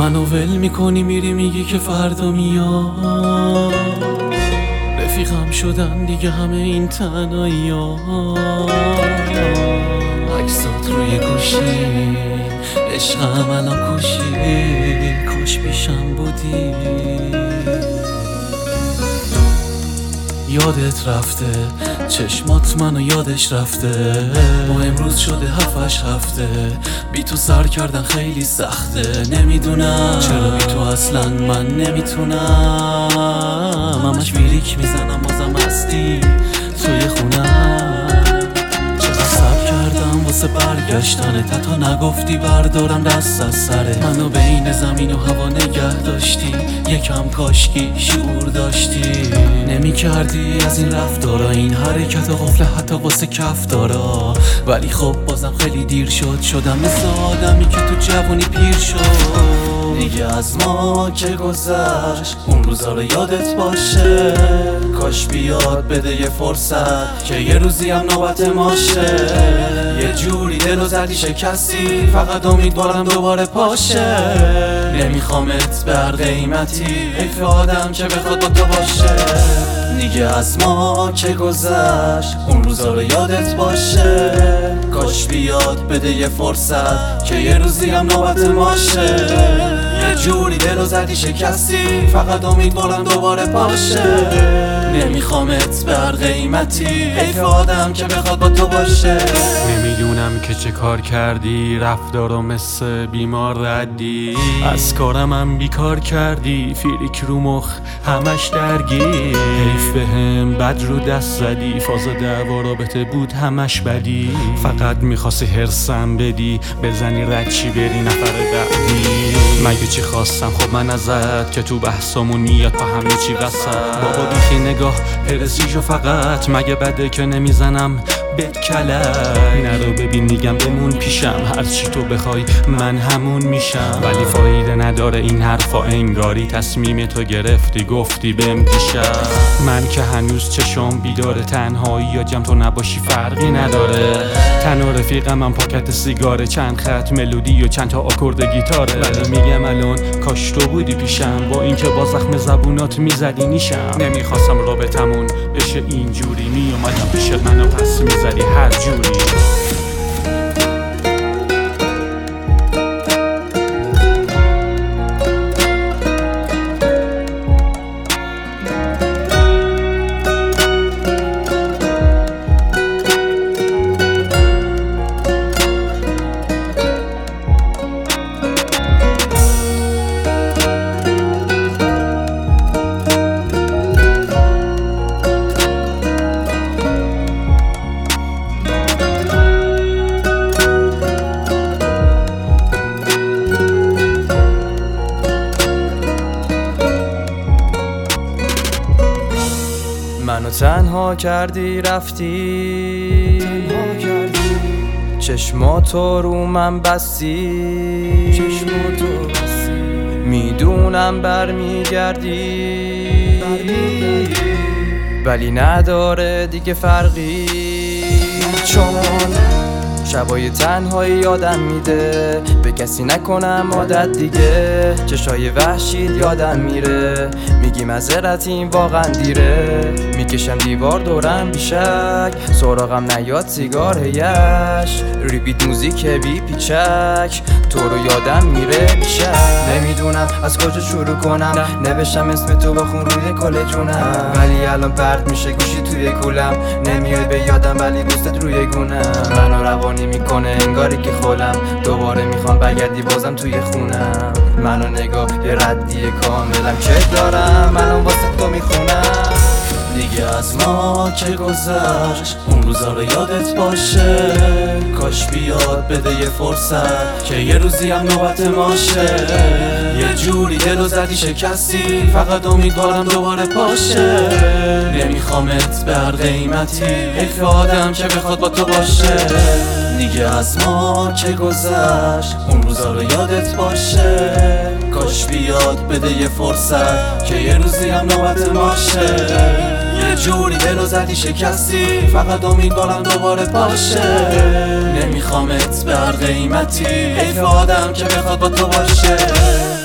منو ول میکنی میری میگی که فردا میاد، رفیقم شدن دیگه همه این تنهایی ها. عکسات روی گوشی عشقم الان کشی، کاش پیشم بودی. یادت رفته چشمات منو یادش رفته، ما امروز شده 7-8 هفته بی تو سر کردن خیلی سخته. نمیدونم چرا بی تو اصلا من نمیتونم، همش میریک میزنم بازم هستی توی خونم. چقدر صبر کردم واسه برگشتنت، حتی نگفتی بردارم دست از سره. منو بین زمین و هوا نگه داشتی، یکم کاشکی شعور داشتی. نمی کردی از این رفتارا، این حرکت غفله حتی واسه کفتارا. ولی خب بازم خیلی دیر شد، شدم مثل آدمی که تو جوانی پیر شد. دیگه از ما که گذشت اون روزا رو یادت باشه، کاش بیاد بده یه فرصت که یه روزی هم نوبت ماشه. یه جوری دلو زدی شکستی، فقط امیدوارم دوباره پاشه. نمیخوامت به هر قیمتی، حیف آدم که بخواد با تو باشه. دیگه از ما که گذشت اون روزا رو یادت باشه، کاش بیاد بده یه فرصت که یه روزی هم نوبت ماشه. یه جوری دلو زدی شکستی، فقط امیدوارم دوباره پاشه. نمیخوامت به هر قیمتی، حیف آدم که بخواد با تو باشه. نمیدونم که چه کار کردی، رفتارو مثل بیمار ردی. از کارم بیکار کردی، فیریک رو مخ همش درگیر. حیف بهم بد رو دست زدی، فاز دعوا رابطه بود همش بدی. فقط میخواستی هرسم بدی، بزنی رد چی بری نفر بعدی. مگه چی خواستم خب من ازت که تو بحثمون میاد با همه چی وسط. بابا بیخی نگاه پرسیجو فقط، مگه بده که نمیزنم به کلک. نرو ببین میگم بمون پیشم، هرچی تو بخوای من همون میشم. ولی فایده نداره این حرفا، انگاری تصمیم تو گرفتی گفتی بهم دیشب. من که هنوز چشم بیداره، تنهایی یا جمع تو نباشی فرقی نداره. تن و رفیقم من پاکت سیگاره، چند خط ملودی و چند تا آکورد گیتاره. ولی میگم الان کاش تو بودی پیشم، با اینکه با زخم زبونات میزدی نیشم. نمیخواستم رابطمون بشه اینجوری، میومدم پیش منو پس میزدی هر جوری. منو تنها کردی رفتی، چشماتو رو من بستی. میدونم برمیگردی، ولی نداره دیگه فرقی. چون شبای تنهایی یادم میده، به کسی نکنم عادت دیگه. چشای وحشید یادم میره، میگی معذرت این واقعا دیره. میکشم دیوار دورم بیشک، سراغم نیاد سیگار هیش. ریپیت موزیک بی پیچک، تو رو یادم میره بیشک. نمیدونم از کجا شروع کنم، نوشتم اسم تو بخون روی کل جونم. ولی الان پرت میشه گوشی توی کولم، نمیای به یادم ولی دوستت روی گونم. منو روانی میکنه انگاری که خولم، دوباره میخوام بگردی بازم توی خونم. منو نگاه یه ردی کاملم که دارم، منو واسه تو میخونم. دیگه از ما که گذشت اون روزا رو یادت باشه، کاش بیاد بده یه فرصت که یه روزی هم نوبت ماشه. یه جوری دلو زدی شکستی، فقط امیدوارم دوباره پاشه. نمیخوامت به هر قیمتی، حیف آدم که بخواد با تو باشه. دیگه از ما که گذشت اون روزا رو یادت باشه، کاش بیاد بده یه فرصت که یه روزی هم نوبت ماشه. یه جوری دلو زدی شکستی، فقط امیدوارم دوباره پاشه. نمیخوامت به هر قیمتی، حیف آدم که بخواد با تو باشه.